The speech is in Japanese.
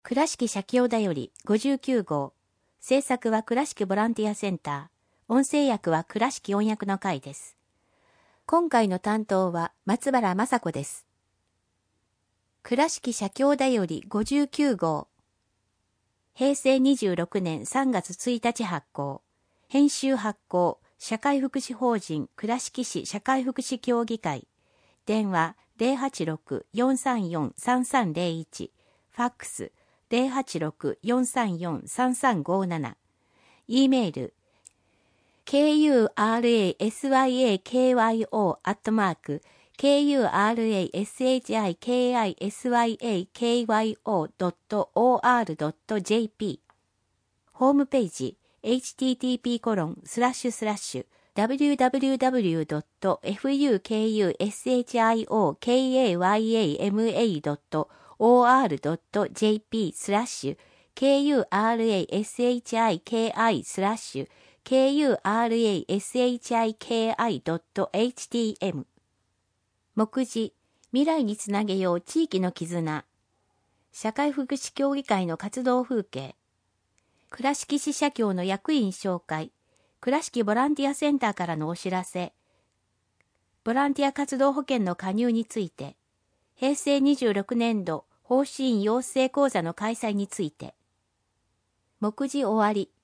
倉敷社協だより59号。制作は倉敷ボランティアセンター。音声訳は倉敷音訳の会です。今回の担当は松原雅子です。倉敷社協だより59号。平成26年3月1日発行。編集発行。社会福祉法人倉敷市社会福祉協議会。電話086-434-3301。ファックス086-434-3357。e メールkurashikyokyo.org.jp ホームページhttp://www.fukushikayama.org.jp/kurashiki.htm 目次未来につなげよう地域の絆社会福祉協議会の活動風景倉敷市社協の役員紹介倉敷ボランティアセンターからのお知らせボランティア活動保険の加入について平成26年度奉仕員養成講座の開催について目次終わり